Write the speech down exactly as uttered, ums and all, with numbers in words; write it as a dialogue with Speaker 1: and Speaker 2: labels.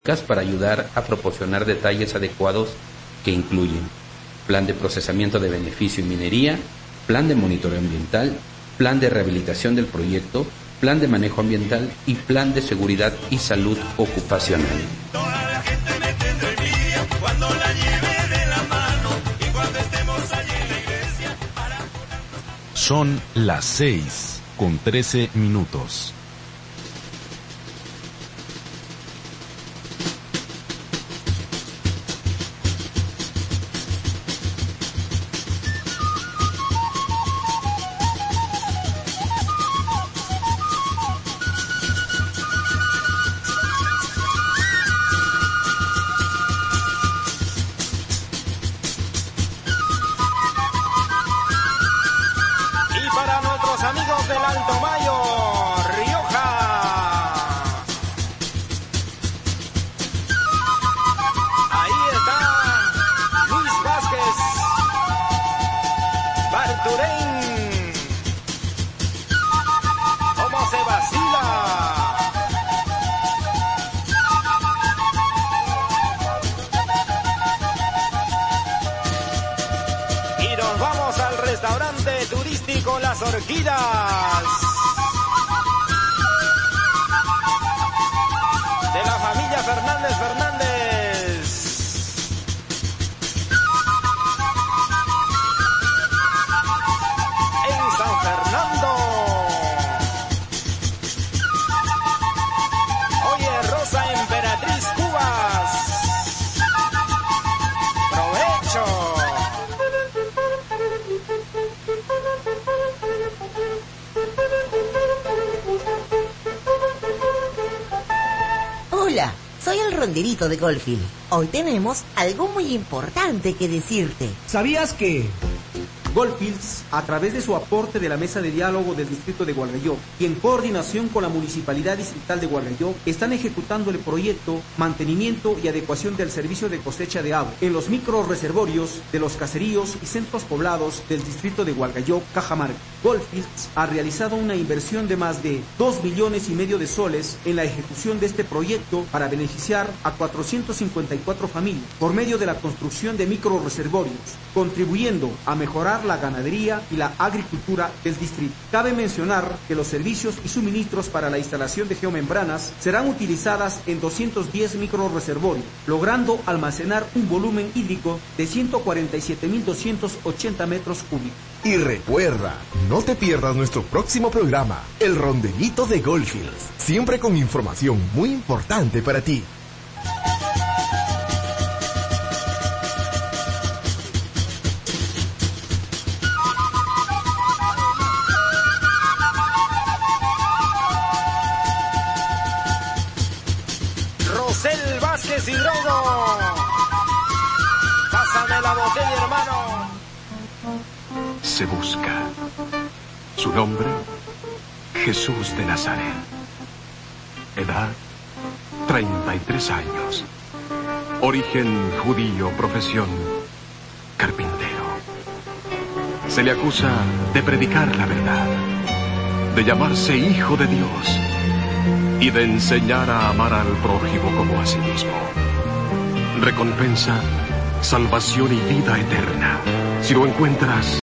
Speaker 1: para ayudar a proporcionar detalles adecuados que incluyen plan de procesamiento de beneficio y minería, plan de monitoreo ambiental, plan de rehabilitación del proyecto, plan de manejo ambiental y plan de seguridad y salud ocupacional.
Speaker 2: Son las seis con trece minutos.
Speaker 3: Amigos del Alto Mayo, Rioja. Ahí está Luis Vázquez, Barturein. ¿Cómo se vacila? Y nos vamos al restaurante turístico Las Orquídeas de la familia Fernández Fernández. En San Fernando. Oye, Rosa Emperatriz Cubas. Provecho.
Speaker 4: Hola, soy el ronderito de Goldfield. Hoy tenemos algo muy importante que decirte.
Speaker 5: ¿Sabías que Goldfields, a través de su aporte de la mesa de diálogo del distrito de Gualgayoc y en coordinación con la Municipalidad Distrital de Gualgayoc, están ejecutando el proyecto mantenimiento y adecuación del servicio de cosecha de agua en los micro reservorios de los caseríos y centros poblados del distrito de Gualgayoc, Cajamarca? Goldfields ha realizado una inversión de más de dos millones y medio de soles en la ejecución de este proyecto para beneficiar a cuatrocientas cincuenta y cuatro familias por medio de la construcción de micro reservorios, contribuyendo a mejorar la ganadería y la agricultura del distrito. Cabe mencionar que los servicios y suministros para la instalación de geomembranas serán utilizadas en doscientos diez microreservorios, logrando almacenar un volumen hídrico de ciento cuarenta y siete mil doscientos ochenta metros cúbicos.
Speaker 6: Y recuerda, no te pierdas nuestro próximo programa, El Rondelito de Goldfields, siempre con información muy importante para ti.
Speaker 3: Rosel Vázquez y Drogo. Pásame la botella, hermano.
Speaker 7: Se busca. Su nombre, Jesús de Nazaret. Edad, treinta y tres años. Origen judío, profesión, carpintero. Se le acusa de predicar la verdad, de llamarse hijo de Dios y de enseñar a amar al prójimo como a sí mismo. Recompensa, salvación y vida eterna. Si lo encuentras,